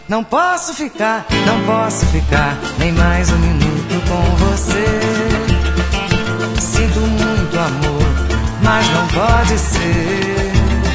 Não posso ficar nem mais um minuto com você. Sinto muito amor, mas não pode ser.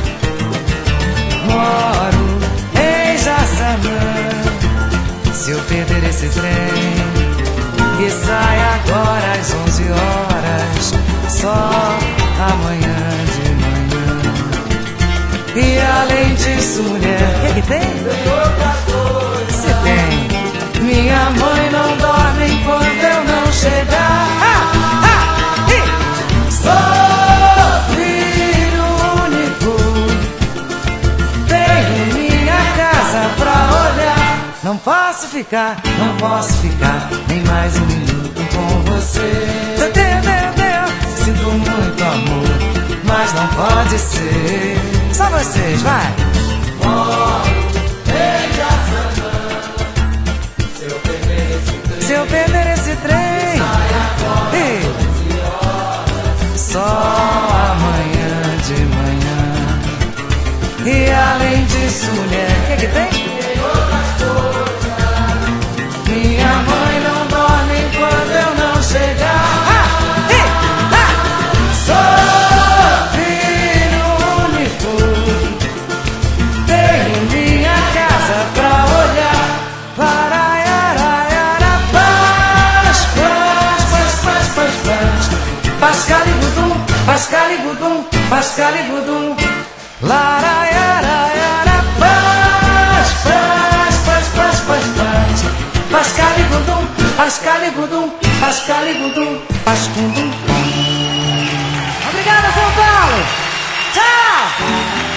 Moro em Jaçanã. Se eu perder esse trem que sai agora às 11 horas, só amanhã de manhã. E além disso, mulher, o que tem? Se tem, minha mãe não dorme enquanto eu não chegar. Sou filho único, tenho minha casa pra olhar. Não posso ficar nem mais um minuto com você. Sinto muito amor, mas não pode ser. Só vocês, vai! Moro em Jaçanã. Se eu perder esse trem, só amanhã de manhã. E além disso, mulher, o que tem? Minha mãe não dorme enquanto eu não chegar. Pascaligudum, pascaligudum, laraiaraiara, pascaligudum, pascaligudum, pascaligudum, pascundum. Obrigada, São Paulo! Tchau!